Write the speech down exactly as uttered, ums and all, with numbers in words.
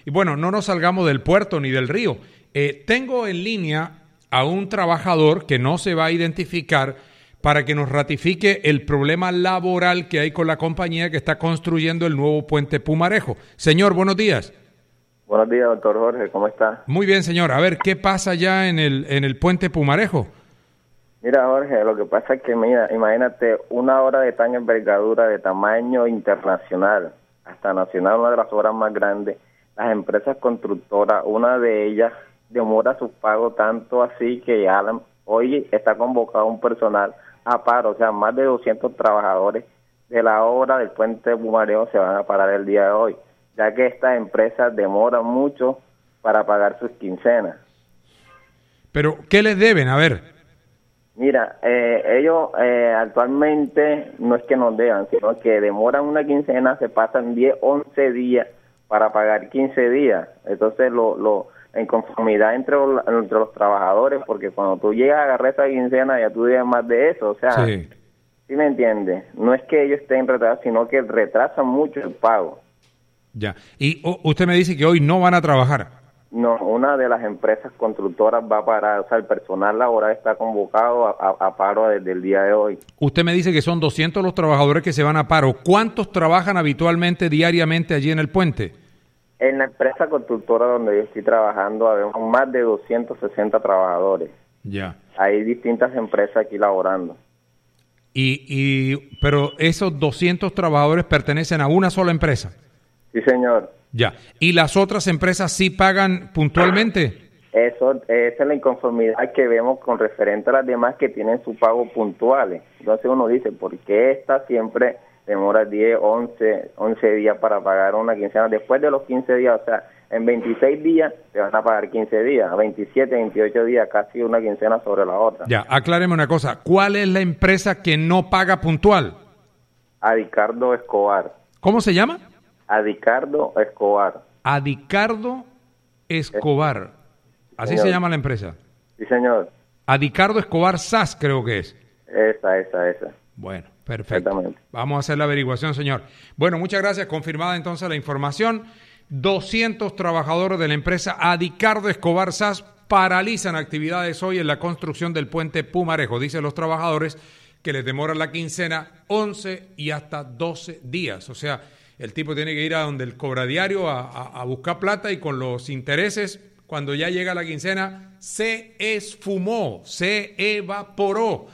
Y bueno, no nos salgamos del puerto ni del río. Eh, tengo en línea a un trabajador que no se va a identificar para que nos ratifique el problema laboral que hay con la compañía que está construyendo el nuevo puente Pumarejo. Señor, buenos días. Buenos días, doctor Jorge, ¿cómo está? Muy bien, señor. A ver, ¿qué pasa ya en el, en el puente Pumarejo? Mira, Jorge, lo que pasa es que, mira, imagínate, una obra de tan envergadura, de tamaño internacional, hasta nacional, una de las obras más grandes, las empresas constructoras, una de ellas demora sus pagos tanto así que ya la, hoy está convocado un personal a paro, o sea, más de doscientos trabajadores de la obra del puente Pumarejo se van a parar el día de hoy, ya que estas empresas demoran mucho para pagar sus quincenas. ¿Pero qué les deben? A ver. Mira, eh, ellos eh, actualmente no es que nos deban, sino que demoran una quincena, se pasan diez, once días para pagar quince días. Entonces, lo, lo la inconformidad entre, entre los trabajadores, porque cuando tú llegas a agarrar esa quincena ya tú debes más de eso, o sea, Sí. ¿sí me entiendes? No es que ellos estén retrasados, sino que retrasan mucho el pago. Ya. Y oh, usted me dice que hoy no van a trabajar. No, una de las empresas constructoras va a parar, o sea, el personal laboral está convocado a, a, a paro desde el día de hoy. Usted me dice que son doscientos los trabajadores que se van a paro. ¿Cuántos trabajan habitualmente, diariamente allí en el puente? En la empresa constructora donde yo estoy trabajando, habemos más de doscientos sesenta trabajadores. Ya. Hay distintas empresas aquí laborando. Y, y, pero esos doscientos trabajadores pertenecen a una sola empresa. Sí, señor. Ya. ¿Y las otras empresas sí pagan puntualmente? Eso, esa es la inconformidad que vemos con referente a las demás que tienen su pago puntuales. Entonces uno dice, ¿por qué esta siempre demora diez, once, once días para pagar una quincena? Después de los quince días, o sea, en veintiséis días te van a pagar quince días, a veintisiete, veintiocho días, casi una quincena sobre la otra. Ya, acláreme una cosa. ¿Cuál es la empresa que no paga puntual? Adicardo Escobar. ¿Cómo se llama? Adicardo Escobar. Adicardo Escobar. Así Señor. se llama la empresa. Sí, señor. Adicardo Escobar S A S creo que es. Esa, esa, esa. Bueno, perfecto. Exactamente. Vamos a hacer la averiguación, señor. Bueno, muchas gracias. Confirmada entonces la información. doscientos trabajadores de la empresa Adicardo Escobar S A S paralizan actividades hoy en la construcción del puente Pumarejo. Dicen los trabajadores que les demora la quincena once y hasta doce días. O sea, el tipo tiene que ir a donde el cobradiario a, a, a buscar plata y con los intereses, cuando ya llega la quincena, se esfumó, se evaporó.